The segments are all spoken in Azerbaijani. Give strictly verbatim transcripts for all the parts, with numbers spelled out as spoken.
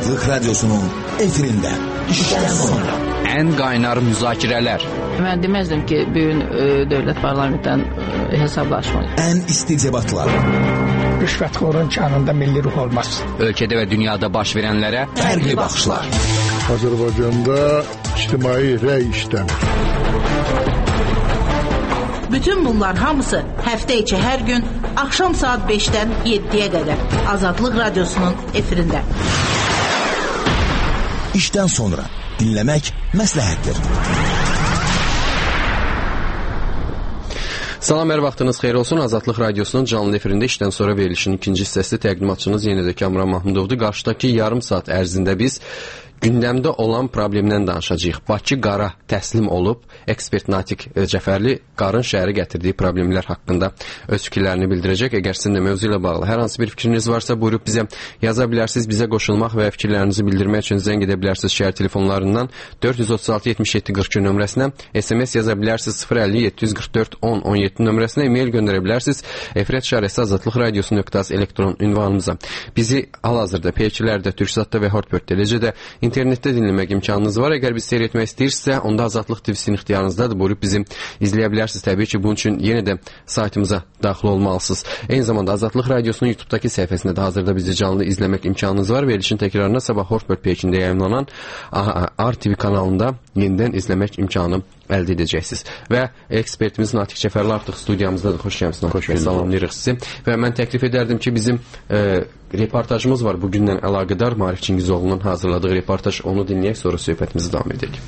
Azadlık Radyosu'nun efirinde. İşten sonra. En kaynar müzakirələr. Mən deməzdim ki, bugün e, dövlət parlamentdən e, hesablaşmalıyıq. En isticebatlar. Rüşvətxorun kanında milli ruh olmaz. Ölkədə və dünyada baş verənlərə Fərqli baxışlar. Azərbaycanda ictimai rəy işləmir. Bütün bunlar hamısı həftə içi hər gün axşam saat beşdən yeddiyə qədər Azadlıq Radyosu'nun efirində. İşten sonra dinlemek məsləhətdir. Salam, hər vaxtınız xeyir olsun. Azadlıq Radyosu'nun canlı efirində işdən sonra verilişin ikinci hissəsi təqdimatçınız yenə də Kamran Mahmudovdur. Qarşıdakı yarım saat ərzində biz gündəmdə olan problemdən danışacağıq. Bakı qara təslim olub, ekspert Natiq Cəfərli qarın şəhəri gətirdiyi problemlər haqqında öz fikirlərini bildirəcək. Əgər sizin də mövzu ilə bağlı hər hansı bir fikriniz varsa, buyurub bizə yaza bilərsiniz. Bizə qoşulmaq və fikirlərinizi bildirmək üçün zəng edə bilərsiniz şəhər telefonlarından dörd yüz otuz altı yetmiş yeddi qırx iki nömrəsinə, S M S yaza bilərsiniz sıfır əlli yeddi yüz qırx dörd on on yeddi nömrəsinə, e-mail göndərə bilərsiniz efir işarəsi azadlıq radiosu nöqtə az elektron ünvanımıza. Bizi hal-hazırda P ikilərdə, Türksatda və Hortbörtdə, eləcə də internetdə dinləmək imkanınız var. Əgər biz seyr etmək istəyirsə, onda Azadlıq T V-sinin ixtiyarınızdadır. Buyurub bizim izləyə bilərsiniz. Təbii ki, bunun üçün yenə də saytımıza daxil olmalısınız. Eyni zamanda Azadlıq Radiosu'nun YouTube'dakı səhifəsində də hazırda bizi canlı izləmək imkanınız var. Verilişin təkrarına sabah Hortbört P ikində yayımlanan R T V kanalında yenidən izləmək imkanı əldə edəcəksiniz. Və ekspertimiz Natiq Cəfərli artıq studiyamızdadır. Xoş gəlmisiniz. Xoş gəlmisiniz. Salamlayırıq sizi. Və mən təklif edərdim ki, bizim e, reportajımız var bugündən əlaqədar. Marif Çingizoğlu'nun hazırladığı reportaj, onu dinləyək, sonra söhbətimizi davam edək.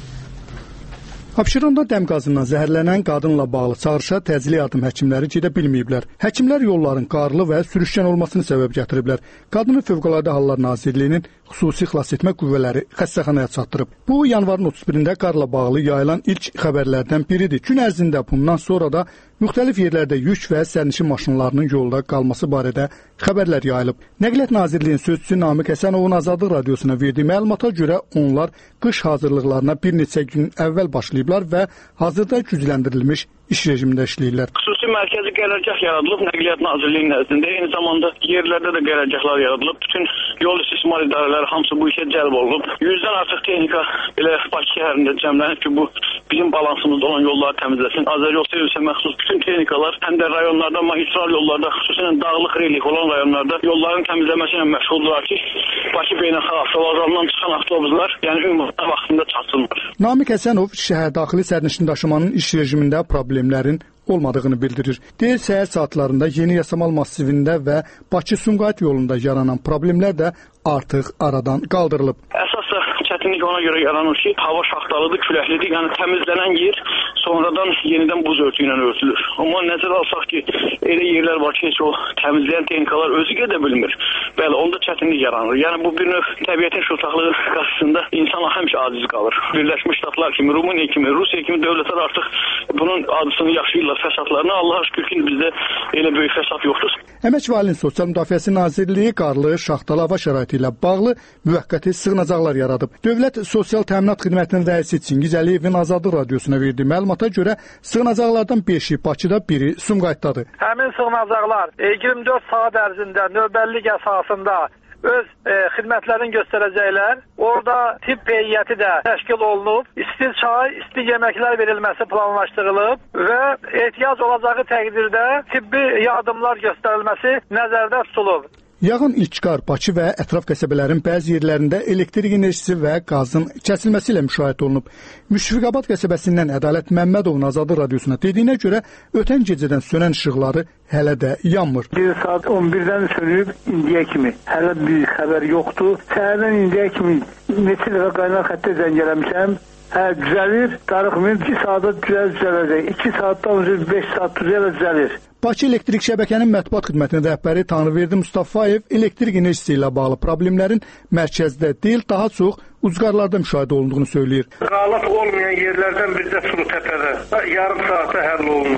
Abşeronda dəm qazından zəhərlənən qadınla bağlı çağırışa təcili yardım həkimləri gedə bilməyiblər. Həkimlər yolların qarlı və sürüşkən olmasını səbəb gətiriblər. Qadını Fövqəladə Hallar Nazirliyinin xüsusi xilas etmə qüvvələri xəstəxanaya çatdırıb. Bu, yanvarın otuz birində qarla bağlı yayılan ilk xəbərlərdən biridir. Gün ərzində bundan sonra da müxtəlif yerlərdə yük və sərnişin maşınlarının yolda qalması barədə xəbərlər yayılıb. Nəqliyyat Nazirliyinin sözçüsü Namiq Həsənovun Azadlıq Radiosuna verdiyi məlumata görə onlar qış hazırlıqlarına bir neçə gün əvvəl başlayıblar və hazırda gücləndirilmiş iş rejimində işləyirlər. Xüsusi mərkəzi qərargah yaradılıb Nəqliyyat Nazirliyinin nəzdində. Eyni zamanda yerlərdə də qərargahlar yaradılıb. Bütün yol istismar idarələri hamısı bu işə cəlb olunub. yüzdən artıq texnika belə Bakı şəhərində cəmlənib ki, bu bizim balansımızda olan yolları təmizləsin. Azəryol servisə məxsus bütün texnikalar həm də rayonlarda, magistral yollarda, xüsusən dağlıq relyef olan rayonlarda yolların təmizləməsi ilə məşğuldurlar ki, Bakı beynəlxalq avtovağzalından çıxan avtobuslar, yəni ümumi vaxtında çatsınlar. Namiq Həsənov şəhər daxili sərnişin daşımanın iş rejimində problemlərin olmadığını bildirir. Deyir, səhər saatlarında Yeni Yasamal massivində və Bakı-Sumqayıt yolunda yaranan problemlər də artıq aradan qaldırılıb. Əsas da çətinlik ona görə yaranır ki, hava şaxtalıdır, küləklidir. Yəni təmizlənən yer sonradan yenidən buz örtüyü ilə örtülür. Amma nəzərə alsaq ki, elə yerlər var ki, heç o təmizləyən texnikalar özü gedə bilmir. Bəli, onda çətinlik yaranır. Yəni bu bir növ təbiətin şıltaqlığı qarşısında insan həmişə aciz qalır. Birləşmiş Ştatlar kimi, Rumıniya kimi, Rusiya kimi dövlətlər artıq bunun adısını yaşayırlar, fəsadlarını. Allah'a şükür ki, bizdə elə böyük fəsad yoxdur. Əmək və Əhalinin Sosial Müdafiəsi Nazirliyi qarlı, şaxtalı hava şəraiti ilə bağlı müvəqqəti sığınacaqlar yaradıb. Dövlət Sosial Təminat Xidmətinin rəisi Çingiz Əliyevin Azadlıq Radiosuna verdiyi məlumata görə sığınacaqlardan beşi Bakıda, biri Sumqayıtdadır. Həmin sığınacaqlar iyirmi dörd saat ərzində növbəllik əsasında öz e, xidmətlərini göstərəcəklər. Orada tibb heyəti də təşkil olunub. İsti çay, isti yeməklər verilməsi planlaşdırılıb və ehtiyac olacağı təqdirdə tibbi yardımlar göstərilməsi nəzərdə tutulub. Yağın ilk qar Bakı və ətraf qəsəbələrin bəzi yerlərində elektrik enerjisi və qazın kəsilməsi ilə müşahidə olunub. Müşfiqabad qəsəbəsindən Ədalət Məmmədovun Azadlıq Radiosuna dediyinə görə ötən gecədən sönən işıqları hələ də yanmır. Bir saat on birdən sönüb indiyə kimi. Hələ bir xəbər yoxdur. Səhərdən indiyə kimi neçə dəfə qaynar xəttə zəng eləmişəm. Hə, düzəlir. Darıxmır. iki saata düzələcək. iki saatdan sonra beş saat düzəlir. Bakı Elektrik Şəbəkənin mətbuat xidmətinin rəhbəri Tanrıverdi Mustafayev elektrik enerjisi ilə bağlı problemlərin mərkəzdə deyil, daha çox ucqarlarda müşahidə olunduğunu söyləyir. Qalat olmayan yerlərdən bizdə Suru təpədə yarım saata həll olunur.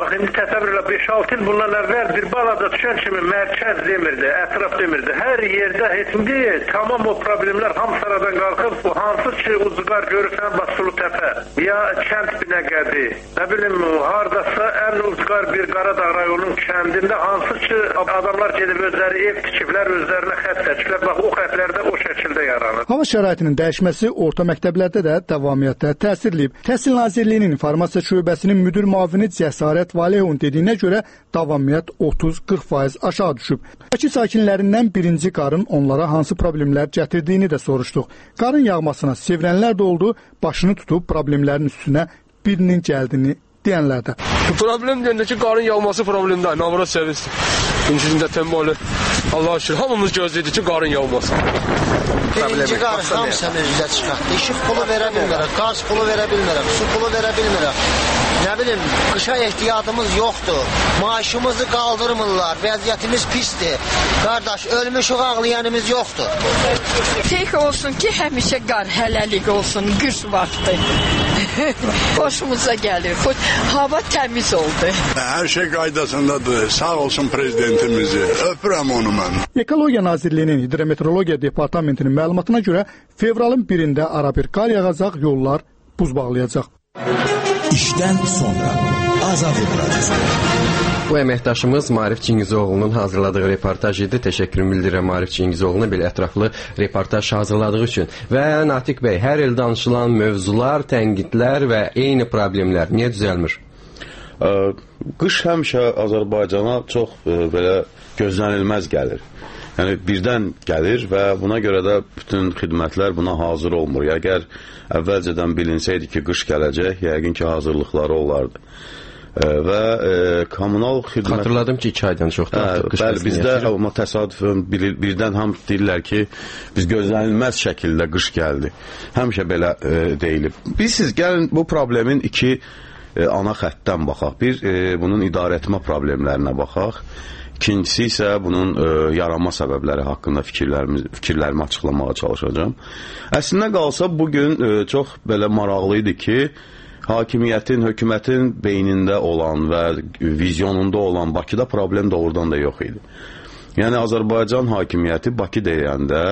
Bax, indi təsəvvür elə beş altı il bundan əvvəl bir balada düşən kimi mərkəz demirdi, ətraf demirdi. Hər yerdə indi tamam o problemlər hamısı aradan qalxıb, bu hansı ki ucqar görürsən, bax Sulu Təpə, ya kənd Binəqədi, nə bilim, haradasa ən ucqar bir Qaradağ rayonunun kəndində hansı ki adamlar gedib özləri ev tikiblər, özlərinə xət çəkiblər, bax o xətlərdə o şəkildə yaranır. Hava şəraitinin dəyişməsi orta məktəblərdə də davamiyyətdə təsirləyib. Təhsil Nazirliyinin informasiya şöbəsinin müdir müavini Cəsarət Valehun dediyinə görə davamiyyət otuz qırx faiz aşağı düşüb. Bakı sakinlərindən birinci qarın onlara hansı problemlər gətirdiyini də soruşduq. Qarın yağmasına sevinənlər də oldu, başını tutub problemlərin üstünə birinin gəldiyini deyənlər də. Problem deyəndə ki, qarın yağması problem deyil, navara sevinsin. İncilində təmmalı, Allah'a şükür, hamımız gözləydik ki, qarın yağması. Birinci qarın hamısını üzə çıxartdı. İşıq pulu verə bilmirək, qaz pulu verə bilmirək, su pulu verə bilmirək. Nə bilim, qışa ehtiyatımız yoxdur. Maaşımızı qaldırmırlar, vəziyyətimiz pisdir. Qardaş, ölmüşük, ağlayanımız yoxdur. Tek olsun ki, həmişə qar hələlik olsun, qış vaxtı. Hoşumuza gəlir. Hava təmiz oldu. Hər şey qaydasındadır. Sağ olsun prezidentimizi. Öpürəm onu mən. Ekologiya Nazirliyinin Hidrometeorologiya Departamentinin məlumatına görə fevralın birində arabir qar yağacaq, yollar buz bağlayacaq. İşdən sonra Azadlıq Radyosu. Bu əməkdaşımız Maarif Cingizoğlu'nun hazırladığı reportaj idi. Təşəkkür bildirirəm Maarif Cingizoğlu'na belə ətraflı reportaj hazırladığı üçün. Və Natiq bəy, hər il danışılan mövzular, tənqidlər və eyni problemlər niyə düzəlmir? Qış həmişə Azərbaycana çox belə gözlənilməz gəlir. Yəni birdən gəlir və buna görə də bütün xidmətlər buna hazır olmur. Əgər əvvəlcədən bilinsəydi ki, qış gələcək, yəqin ki, hazırlıqları olardı. Və e, kommunal xidmət... Xatırladım ki, iki aydan çoxdur artıq qış bəli, bizdə amma təsadüfən birdən ham deyirlər ki, biz gözlənilməz şəkildə qış gəldi. Həmişə belə e, deyilib. Biz siz gəlin bu problemin iki e, ana xəttdən baxaq. Bir, e, bunun idarəetmə problemlərinə baxaq. İkincisi isə bunun e, yaranma səbəbləri haqqında fikirlərimi, fikirlərimi açıqlamağa çalışacağım. Əslində qalsa bugün e, çox belə maraqlı idi ki, hakimiyyətin, hökumətin beynində olan və vizyonunda olan Bakıda problem doğrudan da yox idi. Yəni Azərbaycan hakimiyyəti Bakı deyəndə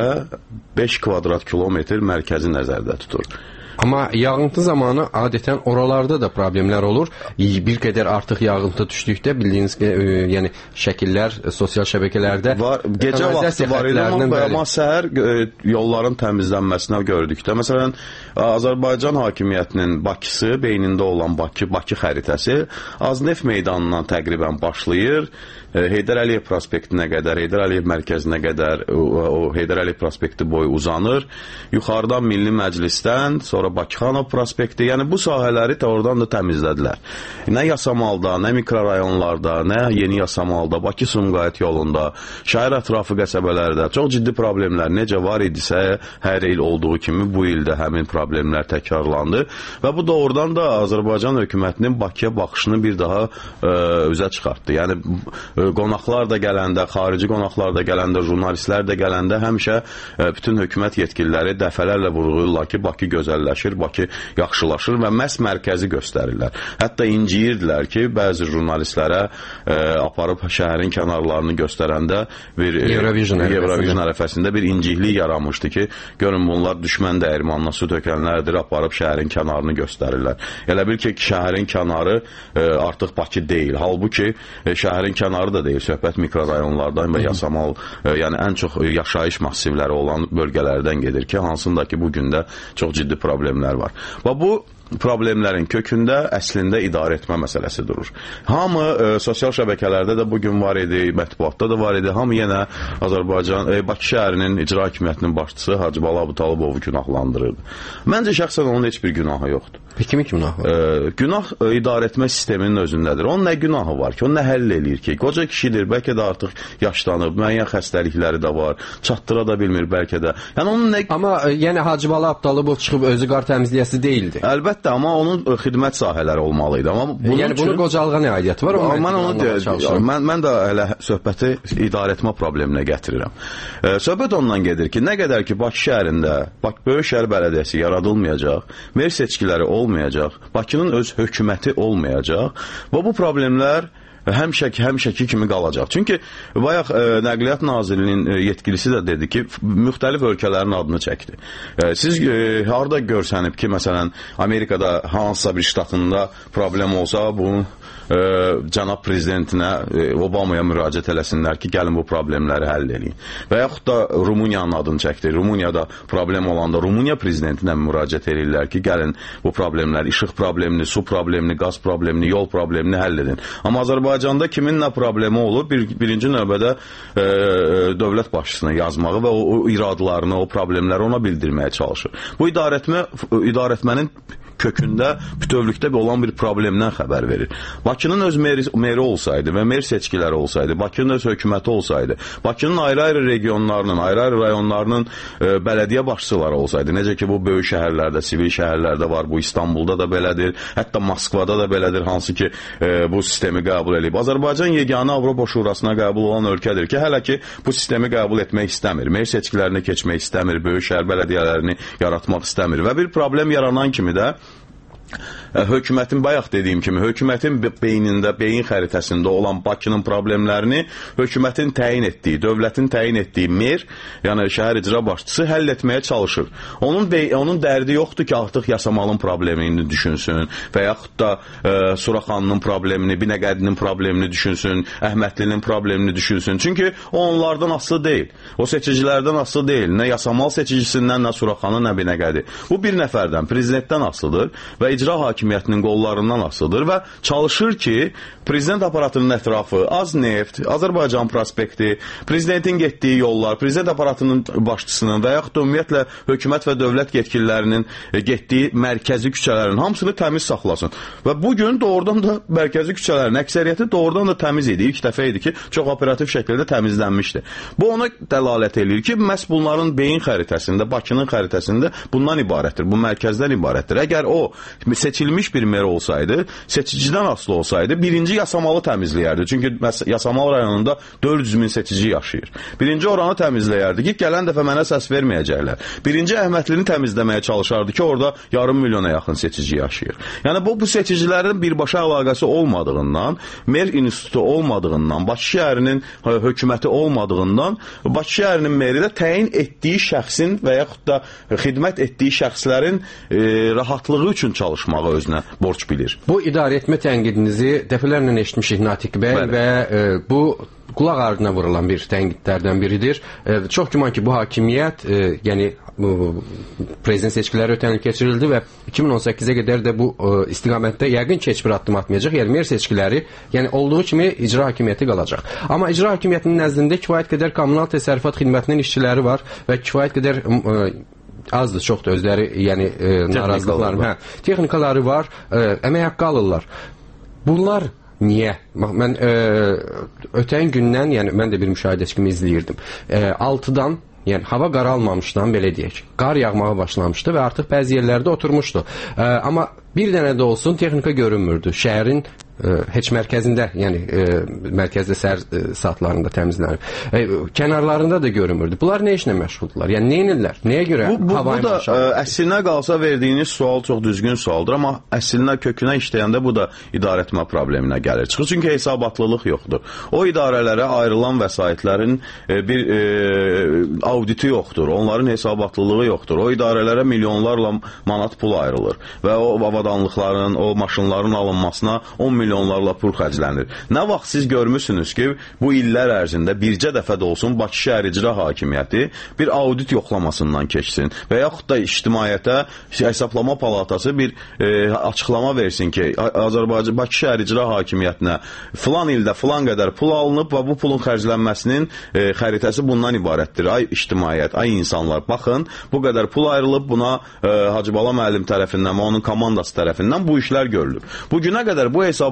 beş kvadrat kilometr mərkəzi nəzərdə tutur. Amma yağıntı zamanı adətən oralarda da problemlər olur. Bir qədər artıq yağıntı düşdükdə bildiyiniz ki, e, yəni şəkillər sosial şəbəkələrdə var. Gecə vaxtı var idi, amma səhər e, yolların təmizlənməsinə gördükdə. Məsələn, Azərbaycan hakimiyyətinin Bakısı, beynində olan Bakı, Bakı xəritəsi Aznef meydanından təqribən başlayır. Heydər Əliyev prospektinə qədər, Heydər Əliyev mərkəzinə qədər o, o Heydər Əliyev prospekti boyu uzanır. Yuxarıdan Milli Məclisdən, sonra Bakıxanov prospekti, yəni bu sahələri də oradan da təmizlədilər. Nə Yasamalda, nə mikrorayonlarda, nə Yeni Yasamalda, Bakı-Sumqayıt yolunda, şəhər ətrafı qəsəbələrdə çox ciddi problemlər necə var idisə, hər il olduğu kimi bu ildə həmin problemlər təkrarlandı və bu doğrudan da Azərbaycan hökumətinin Bakıya baxışını bir daha ə, üzə çıxartdı. Yəni qonaqlar da gələndə, xarici qonaqlar da gələndə, jurnalistlər də gələndə həmişə bütün hökumət yetkililəri dəfələrlə vurğulayırlar ki, Bakı gözəlləşir, Bakı yaxşılaşır və məhz mərkəzi göstərirlər. Hətta inciyirdilər ki, bəzi jurnalistlərə e, aparıb şəhərin kənarlarını göstərəndə bir Eurovision ərəfəsində bir inciklik yaranmışdı ki, görün bunlar düşmən dəyirmanına su tökənlərdir, aparıb şəhərin kənarını göstərirlər. Elə bil ki, şəhərin kənarı e, artıq Bakı deyil. Halbuki e, şəhərin kənarı da deyil, söhbət mikrorayonlardan və Yasamal, e, yəni ən çox yaşayış massivləri olan bölgələrdən gedir ki, hansındakı bu gündə çox ciddi problemlər var. Və bu problemlərin kökündə əslində idarəetmə məsələsi durur. Hamı e, sosial şəbəkələrdə də bugün var idi, mətbuatda da var idi. Hamı yenə Azərbaycan, e, Bakı şəhərinin icra hakimiyyətinin başçısı Hacı Bala Abutalıbovu günahlandırırdı. Məncə şəxsən onun heç bir günahı yoxdur. Peki mi günah var? E, günah e, idarəetmə sisteminin özündədir. Onun nə günahı var ki? O nə həll eləyir ki? Qoca kişidir, bəlkə də artıq yaşlanıb, müəyyən xəstəlikləri də var, çatdıra da bilmir bəlkə də. Yəni onun nə... Amma e, yəni Hacı Bala Abutalıbov çıxıb özü qar təmizləyəsi deyildi. Əlbəttə əlbəttə, amma onun xidmət sahələri olmalı idi. Amma bunun yəni bunu qocalığa nə aidiyyəti var? Mən onu deyəcəm. Mən, mən də elə söhbəti idarə etmə probleminə gətirirəm. E, söhbət ondan gedir ki, nə qədər ki Bakı şəhərində, Bakı Böyük Şəhər Bələdiyyəsi yaradılmayacaq, mer seçkiləri olmayacaq, Bakının öz hökuməti olmayacaq və bu problemlər həmişəki, həmişəki kimi qalacaq. Çünki bayaq e, Nəqliyyat Nazirliyinin e, yetkilisi də dedi ki, müxtəlif ölkələrin adını çəkdi. E, siz e, harada görsənib ki, məsələn, Amerikada hansısa bir ştatında problem olsa, bunu e, cənab prezidentinə, e, Obamaya müraciət eləsinlər ki, gəlin bu problemləri həll edin. Və yaxud da Rumuniyanın adını çəkdi. Rumuniyada problem olanda Rumuniya prezidentinə müraciət edirlər ki, gəlin bu problemləri, işıq problemini, su problemini, qaz problemini, yol problemini həll edin. Amma Azərbaycanda kimin nə problemi olur? Bir, birinci növbədə e, dövlət başçısına yazmağı və o, o iradlarını, o problemləri ona bildirməyə çalışır. Bu idarəetmə, idarəetmənin kökündə bütövlükdə olan bir problemdən xəbər verir. Bakının öz meri, meri olsaydı və mer seçkiləri olsaydı, Bakının öz hökuməti olsaydı, Bakının ayrı-ayrı regionlarının, ayrı-ayrı rayonlarının e, bələdiyyə başçıları olsaydı, necə ki bu böyük şəhərlərdə, sivil şəhərlərdə var, bu İstanbulda da belədir, hətta Moskvada da belədir, hansı ki e, bu sistemi qəbul edib. Azərbaycan yeganə Avropa Şurasına qəbul olan ölkədir ki, hələ ki bu sistemi qəbul etmək istəmir, mer seçkilərini keçmək istəmir, böyük şəhər bələdiyyələrini yaratmaq istəmir və bir problem yaranan kimi də hökumətin, bayaq dediyim kimi, hökumətin beynində, beyin xəritəsində olan Bakının problemlərini hökumətin təyin etdiyi, dövlətin təyin etdiyi mer, yəni şəhər icra başçısı həll etməyə çalışır. Onun, onun dərdi yoxdur ki, artıq Yasamalın problemini düşünsün və yaxud da e, Suraxanının problemini, Binəqədinin problemini düşünsün, Əhmədlinin problemini düşünsün. Çünki o onlardan asılı deyil. O seçicilərdən asılı deyil. Nə Yasamal seçicisindən, nə Suraxanı, nə Binəqədi. Bu bir nəfərdən, prezidentdən asılıdır və icra hakimiyyətinin qollarından asılıdır və çalışır ki, prezident aparatının ətrafı, az neft, Azərbaycan prospekti, prezidentin getdiyi yollar, prezident aparatının başçısının və yaxud da ümumiyyətlə hökumət və dövlət yetkililərinin getdiyi mərkəzi küçələrin hamısını təmiz saxlasın. Və bugün doğrudan da mərkəzi küçələrin əksəriyyəti doğrudan da təmiz idi. İlk dəfə idi ki, çox operativ şəkildə təmizlənmişdi. Bu ona dəlalət edir ki, məhz bunların beyin xəritəsində, Bakının xəritəsində bundan ibarətdir, bu mərkəzdən ibarətdir. Əgər o seçilmiş bir mer olsaydı, seçicidən asılı olsaydı, birinci Yasamalı təmizləyərdi. Çünki Yasamal rayonunda dörd yüz min seçici yaşayır. Birinci oranı təmizləyərdi ki, gələn dəfə mənə səs verməyəcəklər. Birinci Əhmədlini təmizləməyə çalışardı ki, orada yarım milyona yaxın seçici yaşayır. Yəni bu, bu seçicilərin birbaşa əlaqəsi olmadığından, mer institutu olmadığından, Bakı şəhərinin hökuməti olmadığından, Bakı şəhərinin meri də təyin etdiyi şəxsin və yaxud da xidmət etdiyi şəxslərin e, rahatlığı üçün çalışmağı özünə borc bilir. Bu idarəetmə tənqidinizi dəfələrlə eşitmişik Natiq bəy Bəli. və e, bu qulaq ardına vurulan bir tənqidlərdən biridir. E, çox güman ki, bu hakimiyyət, e, yəni bu, prezident seçkiləri ötən il keçirildi və iki min on səkkizə qədər də bu e, istiqamətdə yəqin ki, heç bir addım atmayacaq. Yəni mer seçkiləri, yəni olduğu kimi icra hakimiyyəti qalacaq. Amma icra hakimiyyətinin nəzdində kifayət qədər kommunal təsərrüfat xidmətinin işçiləri var və kifayət qədər e, azdır, çoxdur özləri, yəni e, narazılıqları, hə, texnikaları var, e, əmək haqqı alırlar. Bunlar niyə? Mən e, ötən gündən, yəni mən də bir müşahidəçi kimi izləyirdim. E, altıdan, yəni hava qaralmamışdan, belə deyək, qar yağmağa başlamışdı və artıq bəzi yerlərdə oturmuşdu. E, amma bir dənə də olsun texnika görünmürdü. Şəhərin e, heç mərkəzində, yəni e, mərkəzdə səhər e, saatlarında təmizlənib. E, kənarlarında da görünmürdü. Bunlar nə işlə məşğuldurlar? Yəni nə edirlər? Nəyə görə bu, bu, havayı bu da e, əslinə qalsa verdiyiniz sual çox düzgün sualdır, amma əslinə kökünə işləyəndə bu da idarəetmə probleminə gəlir. Çıxır, çünki hesabatlılıq yoxdur. O idarələrə ayrılan vəsaitlərin e, bir e, auditi yoxdur. Onların hesabatlılığı yoxdur. O idarələrə milyonlarla manat pul ayrılır və o avadanlıqların, o maşınların alınmasına on milyonlarla pul xərclənir. Nə vaxt siz görmüsünüz ki, bu illər ərzində bircə dəfə də olsun Bakı şəhər icra hakimiyyəti bir audit yoxlamasından keçsin və yaxud da ictimaiyyətə hesablama palatası bir e, açıqlama versin ki, Azərbaycan Bakı şəhər icra hakimiyyətinə filan ildə filan qədər pul alınıb və bu pulun xərclənməsinin e, xəritəsi bundan ibarətdir. Ay ictimaiyyət, ay insanlar, baxın, bu qədər pul ayrılıb, buna e, Hacı Bala müəllim tərəfindən və onun komandası tərəfindən bu işlər görülür. Bu günə qədər bu hesabat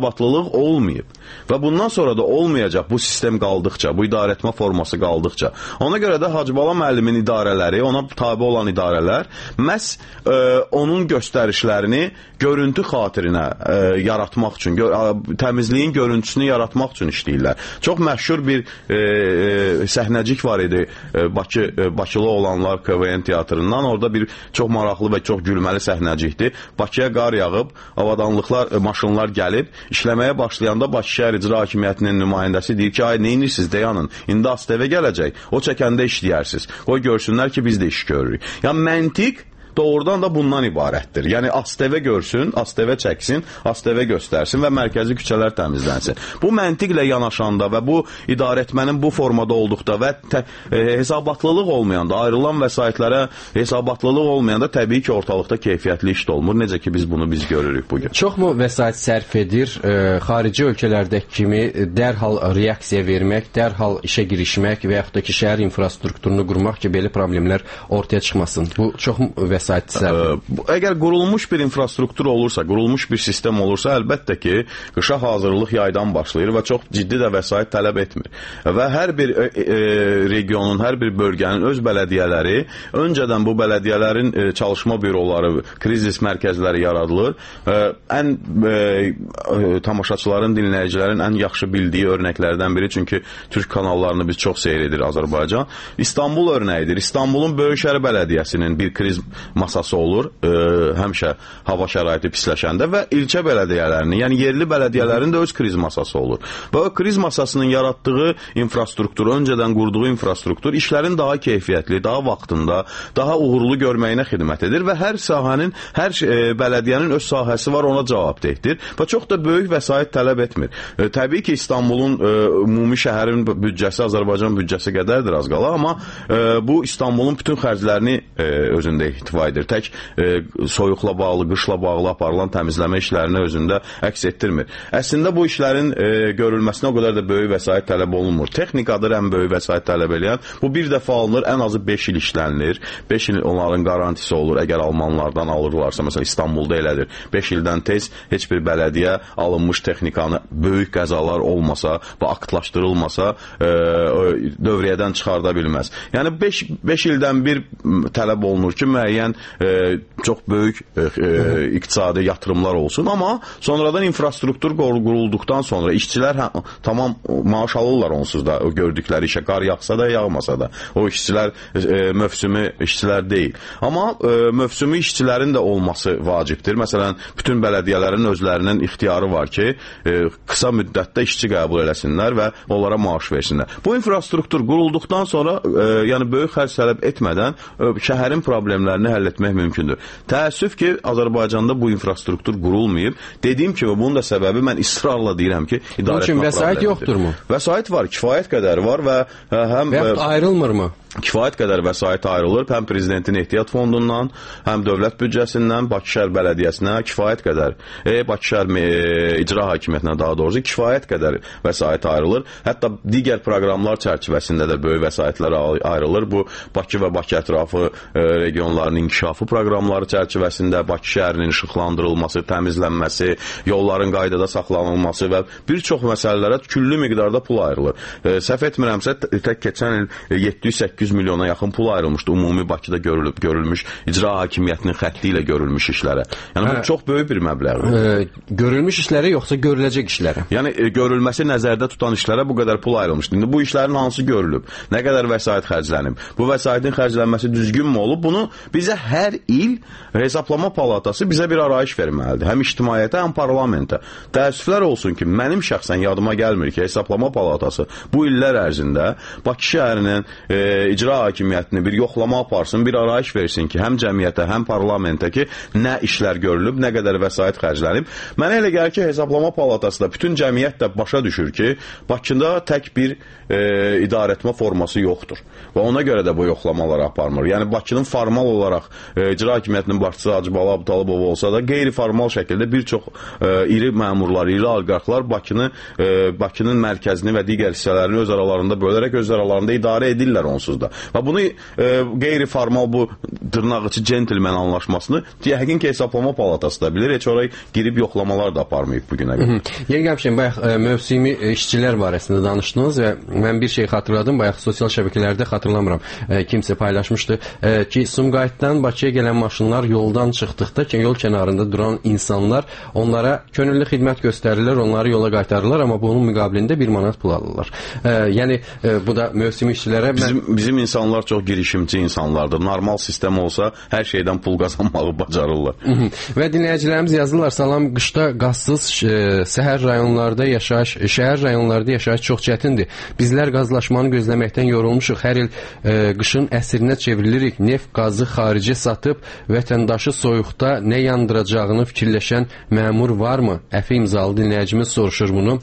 hesabatlılıq olmayıb və bundan sonra da olmayacaq bu sistem qaldıqca, bu idarəetmə forması qaldıqca. Ona görə də Hacıbala müəllimin idarələri, ona tabe olan idarələr məhz e, onun göstərişlərini görüntü xatirinə e, yaratmaq üçün, gö təmizliyin görüntüsünü yaratmaq üçün işləyirlər. Çox məşhur bir e, e, səhnəcik var idi e, Bakı, e, Bakılı olanlar K V N teatrından. Orada bir çox maraqlı və çox gülməli səhnəcikdir. Bakıya qar yağıb, avadanlıqlar, e, maşınlar gəlib, işləməyə başlayanda Bakı şəhər icra hakimiyyətinin nümayəndəsi deyir ki, ay neyinirsiniz, dayanın, indi A S T V gələcək, o çəkəndə işləyərsiniz. Qoy görsünlər ki, biz də iş görürük. Yəni, məntiq doğrudan da bundan ibarətdir. Yəni, A S T V görsün, A S T V çəksin, A S T V göstərsin və mərkəzi küçələr təmizlənsin. Bu məntiqlə yanaşanda və bu idarəetmənin bu formada olduqda və tə, e, hesabatlılıq olmayanda, ayrılan vəsaitlərə hesabatlılıq olmayanda təbii ki, ortalıqda keyfiyyətli iş də olmur. Necə ki, biz bunu biz görürük bugün. Çoxmu vəsait sərf edir, e, xarici ölkələrdəki kimi dərhal reaksiya vermək, dərhal işə girişmək və yaxud da ki, şəhər infrastrukturunu qurmaq ki, belə problemlər ortaya çıxmasın? Bu çoxmu vəsait? Əgər qurulmuş bir infrastruktur olursa, qurulmuş bir sistem olursa, əlbəttə ki, qışa hazırlıq yaydan başlayır və çox ciddi də vəsait tələb etmir. Və hər bir e, e, regionun, hər bir bölgənin öz bələdiyyələri, öncədən bu bələdiyyələrin e, çalışma büroları, krizis mərkəzləri yaradılır. E, ən e, tamaşaçıların, dinləyicilərin ən yaxşı bildiyi örnəklərdən biri, çünki Türk kanallarını biz çox seyr edir Azərbaycan. İstanbul örnəyidir. İstanbulun Böyükşəhər Bələdiyyəsinin bir kriz masası olur, e, həmişə hava şəraiti pisləşəndə və ilçə bələdiyyələrinin, yəni yerli bələdiyyələrin də öz kriz masası olur. Və o kriz masasının yaratdığı infrastruktur, öncədən qurduğu infrastruktur işlərin daha keyfiyyətli, daha vaxtında, daha uğurlu görməyinə xidmət edir və hər sahənin, hər e, bələdiyyənin öz sahəsi var, ona cavabdehdir və çox da böyük vəsait tələb etmir. E, təbii ki, İstanbulun e, ümumi şəhərin büdcəsi Azərbaycan büdcəsi qədərdir az qala, amma e, bu İstanbulun bütün xərclərini e, özündə ihtiva edir. Tək e, soyuqla bağlı, qışla bağlı aparılan təmizləmə işlərini özündə əks etdirmir. Əslində bu işlərin e, görülməsinə o qədər də böyük vəsait tələb olunmur. Texnikadır ən böyük vəsait tələb edən. Bu bir dəfə alınır, ən azı beş il işlənilir. beş il onların garantisi olur. Əgər almanlardan alırlarsa, məsələn İstanbulda elədir. beş ildən tez heç bir bələdiyyə alınmış texnikanı böyük qəzalar olmasa və aktlaşdırılmasa e, dövriyyədən çıxarda bilməz. Yəni beş ildən bir tələb olunur ki, müəyyən e, çox böyük e, e, iqtisadi yatırımlar olsun, amma sonradan infrastruktur qurulduqdan sonra işçilər hə, tamam maaş alırlar onsuz da o gördükləri işə, qar yağsa da, yağmasa da. O işçilər e, mövsümü işçilər deyil. Amma e, mövsümü işçilərin də olması vacibdir. Məsələn, bütün bələdiyyələrin özlərinin ixtiyarı var ki, e, qısa müddətdə işçi qəbul eləsinlər və onlara maaş versinlər. Bu infrastruktur qurulduqdan sonra e, yəni böyük xərc tələb etmədən e, şəhərin problemlərini həll etmək mümkündür. Təəssüf ki, Azərbaycanda bu infrastruktur qurulmayıb. Dediyim kimi, bunun da səbəbi mən israrla deyirəm ki, idarə etmə problemidir. Vəsait yoxdurmu? Vəsait var, kifayət qədər var və həm... Və ayrılmırmı? Kifayət qədər vəsait ayrılır, həm prezidentin ehtiyat fondundan, həm dövlət büdcəsindən, Bakı şəhər bələdiyyəsinə kifayət qədər, e, Bakı şəhər e, icra hakimiyyətinə daha doğrusu kifayət qədər vəsait ayrılır. Hətta digər proqramlar çərçivəsində də böyük vəsaitlər ayrılır. Bu, Bakı və Bakı ətrafı e, regionların inkişafı proqramları çərçivəsində Bakı şəhərinin işıqlandırılması, təmizlənməsi, yolların qaydada saxlanılması və bir çox məsələlərə küllü miqdarda pul ayrılır. E, səhv etmirəmsə, tək keçən il yeddi yüz səkkiz yüz milyona yaxın pul ayrılmışdı ümumi Bakıda görülüb, görülmüş icra hakimiyyətinin xətti ilə görülmüş işlərə. Yəni hə, bu çox böyük bir məbləğdir. E, görülmüş işlərə yoxsa görüləcək işlərə? Yəni e, görülməsi nəzərdə tutan işlərə bu qədər pul ayrılmışdı. İndi bu işlərin hansı görülüb? Nə qədər vəsait xərclənib? Bu vəsaitin xərclənməsi düzgünmü olub? Bunu bizə hər il Hesablama Palatası bizə bir arayış verməlidir. Həm ictimaiyyətə, həm parlamentə. Təəssüflər olsun ki, mənim şəxsən yadıma gəlmir ki, Hesablama Palatası bu illər ərzində Bakı şəhərinin e, icra hakimiyyətini bir yoxlama aparsın, bir arayış versin ki, həm cəmiyyətə, həm parlamentə ki, nə işlər görülüb, nə qədər vəsait xərclənib. Mənə elə gəlir ki, Hesablama Palatası da bütün cəmiyyət də başa düşür ki, Bakıda tək bir e, idarəetmə forması yoxdur. Və ona görə də bu yoxlamalar aparmır. Yəni, Bakının formal olaraq e, icra hakimiyyətinin başçısı Hacıbala Abutalıbov olsa da, qeyri-formal şəkildə bir çox e, iri məmurlar, iri oliqarxlar Bakını, e, Bakının mərkəzini və digər hissələrini öz aralarında bölərək öz aralarında idarə edirlər onsuz da. Və bunu e, qeyri-formal bu dırnaqıçı centilmen anlaşmasını yəqin ki, hesablama palatası da bilir. Heç oraya girib yoxlamalar da aparmayıb bugünə qədər. Yeri gəlmişəm, bayaq e, mövsimi işçilər barəsində danışdınız və mən bir şey xatırladım, bayaq sosial şəbəkələrdə xatırlamıram, e, kimsə paylaşmışdı e, ki, Sumqayıtdan Bakıya gələn maşınlar yoldan çıxdıqda ki, yol kənarında duran insanlar onlara könüllü xidmət göstərirlər, onları yola qaytarırlar, amma bunun müqabilində bir manat pul alırlar. E, yəni e, bu da mövsimi işçilərə... Bizim, mən... bizim insanlar çox girişimci insanlardır. Normal sistem olsa hər şeydən pul qazanmağı bacarırlar. Və dinləyicilərimiz yazırlar, salam, qışda qazsız e, səhər rayonlarda yaşayış, şəhər rayonlarda yaşayış çox çətindir. Bizlər qazlaşmanı gözləməkdən yorulmuşuq. Hər il e, qışın əsrinə çevrilirik. Neft qazı xarici satıb vətəndaşı soyuqda nə yandıracağını fikirləşən məmur varmı? Əfi imzalı dinləyicimiz soruşur bunu.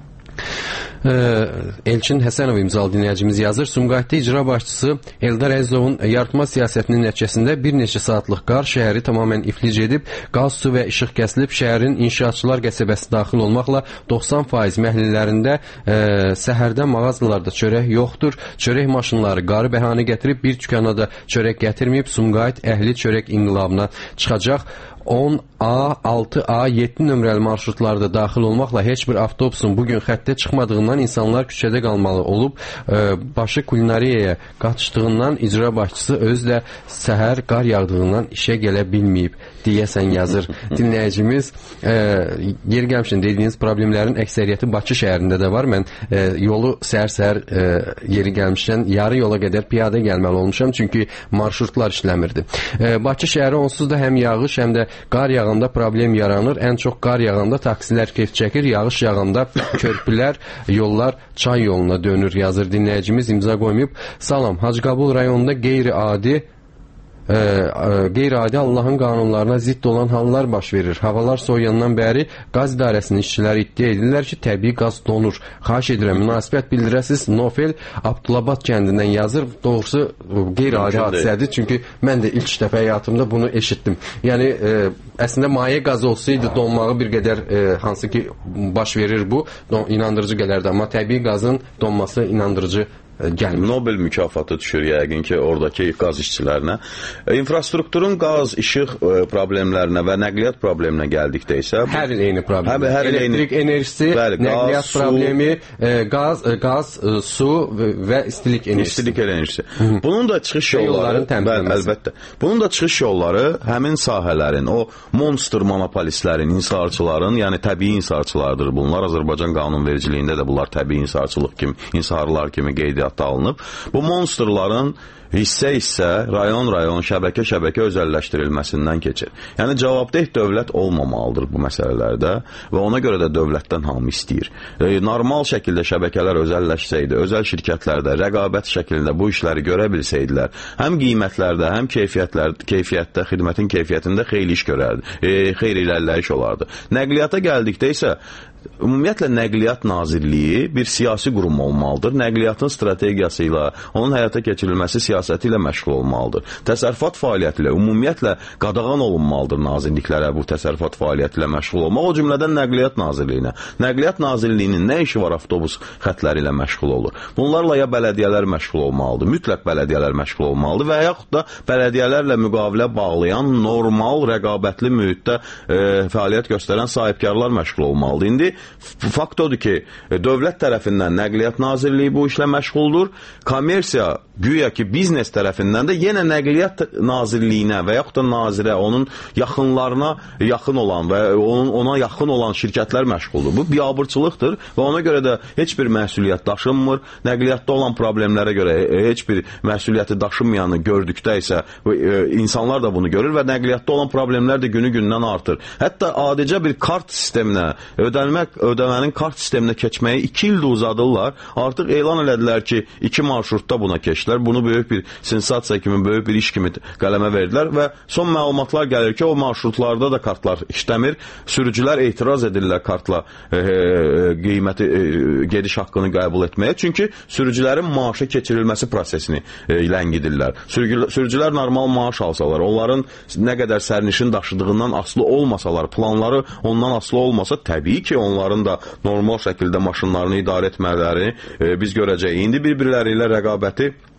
Elçin Həsənov imzalı dinləyicimiz yazır. Sumqayıtda icra başçısı Eldar Əzizovun yaratma siyasətinin nəticəsində bir neçə saatlıq qar şəhəri tamamən iflic edib, qaz, su və işıq kəsilib, şəhərin inşaatçılar qəsəbəsi daxil olmaqla doxsan faiz məhəllələrində e, səhərdə mağazalarda çörək yoxdur. Çörək maşınları qarı bəhanə gətirib, bir dükana da çörək gətirməyib. Sumqayıt əhli çörək inqilabına çıxacaq. on A, altı A, yeddi nömrəli marşrutlarda daxil olmaqla heç bir avtobusun bugün xəttə çıxmadığından insanlar küçədə qalmalı olub, e, başı kulinariyaya qaçdığından icra başçısı özü də səhər qar yağdığından işə gələ bilməyib deyəsən yazır dinləyicimiz. E, yer gəlmişən dediyiniz problemlərin əksəriyyəti Bakı şəhərində də var. Mən e, yolu səhər-səhər e, yeri gəlmişən yarı yola qədər piyada gəlməli olmuşam, çünki marşrutlar işləmirdi. E, Bakı şəhəri onsuz da həm yağış, həm də qar yağanda problem yaranır. Ən çox qar yağanda taksilər keyf çəkir, yağış yağanda körpülər, yollar çay yoluna dönür yazır dinləyicimiz, imza qoymayıb. Salam, Hacıqabul rayonunda qeyri-adi E, e, qeyri-adi Allahın qanunlarına zidd olan hallar baş verir. Havalar soğuyandan bəri qaz idarəsinin işçiləri iddia edirlər ki, təbii qaz donur. Xahiş edirəm, münasibət bildirəsiz. Nofel Abdulabad kəndindən yazır. Doğrusu qeyri-adi hadisədir, çünki mən də ilk dəfə həyatımda bunu eşitdim. Yəni e, əslində maye qazı olsaydı donmağı bir qədər e, hansı ki baş verir bu, don, inandırıcı gələrdi, amma təbii qazın donması inandırıcı gəlmir. Nobel mükafatı düşür yəqin ki, oradakı qaz işçilərinə. E, infrastrukturun qaz, işıq e, problemlərinə və nəqliyyat probleminə gəldikdə isə... Hər il eyni problem. Hə, hər Elektrik eyni... enerjisi, bəli, nəqliyyat qaz, problemi, e, qaz, e, qaz e, su və istilik enerjisi. İstilik enerjisi. Hı-hı. Bunun da çıxış yolları... Bəli, əlbəttə. Bunun da çıxış yolları həmin sahələrin, o monster monopolistlərin, insarçıların, yəni təbii insarçılardır bunlar. Azərbaycan qanunvericiliyində də bunlar təbii insarçılıq kimi, insarlar kimi qeydiyyat alınıb. Bu monsterların hissə-hissə, rayon-rayon, şəbəkə-şəbəkə özəlləşdirilməsindən keçir. Yəni, cavabdeh dövlət olmamalıdır bu məsələlərdə və ona görə də dövlətdən hamı istəyir. E, normal şəkildə şəbəkələr özəlləşsəydi, özəl şirkətlərdə, rəqabət şəklində bu işləri görə bilsəydilər, həm qiymətlərdə, həm keyfiyyətlər, keyfiyyətdə, xidmətin keyfiyyətində xeyli iş görərdi, e, xeyli irəliləyiş olardı. Nəqliyyata gəldikdə isə ümumiyyətlə Nəqliyyat Nazirliyi bir siyasi qurum olmalıdır. Nəqliyyatın strategiyası ilə, onun həyata keçirilməsi siyasəti ilə məşğul olmalıdır. Təsərrüfat fəaliyyəti ilə ümumiyyətlə qadağan olunmalıdır nazirliklərə bu təsərrüfat fəaliyyəti ilə məşğul olmaq. O cümlədən Nəqliyyat Nazirliyinə. Nəqliyyat Nazirliyinin nə işi var avtobus xətləri ilə məşğul olur? Bunlarla ya bələdiyyələr məşğul olmalıdır, mütləq bələdiyyələr məşğul olmalıdır və yaxud da bələdiyyələrlə müqavilə bağlayan normal, rəqabətli mühitdə e, fəaliyyət göstərən sahibkarlar məşğul olmalıdır. İndi fakt odur ki, dövlət tərəfindən Nəqliyyat Nazirliyi bu işlə məşğuldur. Kommersiya, güya ki, biznes tərəfindən də yenə Nəqliyyat Nazirliyinə və yaxud da nazirə, onun yaxınlarına yaxın olan və onun, ona yaxın olan şirkətlər məşğuldur. Bu biabırçılıqdır və ona görə də heç bir məsuliyyət daşınmır. Nəqliyyatda olan problemlərə görə heç bir məsuliyyəti daşınmayanı gördükdə isə insanlar da bunu görür və nəqliyyatda olan problemlər də günü-gündən artır. Hətta adicə bir kart sisteminə, ödənmə ödəmənin kart sisteminə keçməyi iki ildə uzadırlar. Artıq elan elədilər ki, iki marşrutda buna keçdilər. Bunu böyük bir sensasiya kimi, böyük bir iş kimi qələmə verdilər və son məlumatlar gəlir ki, o marşrutlarda da kartlar işləmir. Sürücülər etiraz edirlər kartla e, e, qiyməti, e, gediş haqqını qəbul etməyə. Çünki sürücülərin maaşa keçirilməsi prosesini e, ləngidirlər. Sürgü, sürücülər normal maaş alsalar, onların nə qədər sərnişin daşıdığından asılı olmasalar, planları ondan asılı olmasa, təbii ki, onların da normal şəkildə maşınlarını idarə etmələri e, biz görəcəyik. İndi bir-birləri ilə rəqabəti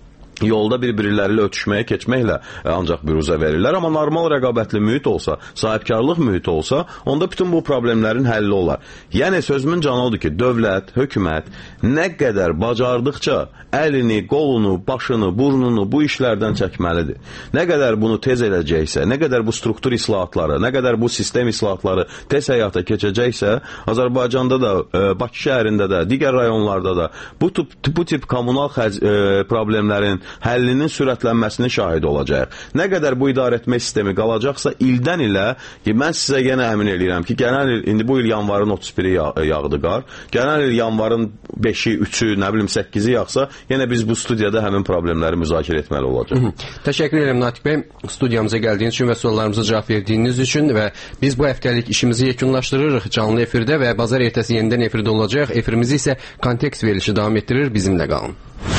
yolda bir-birləri ilə ötüşməyə keçməklə ancaq büruzə verirlər. Amma normal rəqabətli mühit olsa, sahibkarlıq mühiti olsa, onda bütün bu problemlərin həlli olar. Yəni, sözümün canı odur ki, dövlət, hökumət nə qədər bacardıqca əlini, qolunu, başını, burnunu bu işlərdən çəkməlidir. Nə qədər bunu tez eləcəksə, nə qədər bu struktur islahatları, nə qədər bu sistem islahatları tez həyata keçəcəksə, Azərbaycanda da, Bakı şəhərində də, digər rayonlarda da bu tip, bu tip kommunal xəc, e, problemlərin həllinin sürətlənməsinin şahidi olacaq. Nə qədər bu idarəetmə sistemi qalacaqsa, ildən ilə, ki, mən sizə yenə əmin edirəm ki, gələn il, indi bu il yanvarın otuz biri yağ, yağdı qar, gələn il yanvarın beşi, üçü, nə bilim səkkizi yağsa, yenə biz bu studiyada həmin problemləri müzakirə etməli olacaq. Təşəkkür edirəm Natiq bəy, studiyamıza gəldiyiniz üçün və suallarımıza cavab verdiyiniz üçün və biz bu həftəlik işimizi yekunlaşdırırıq canlı efirdə və bazar ertəsi yenidən efirdə olacaq. Efirimizi isə kontekst verilişi davam etdirir, bizimlə qalın.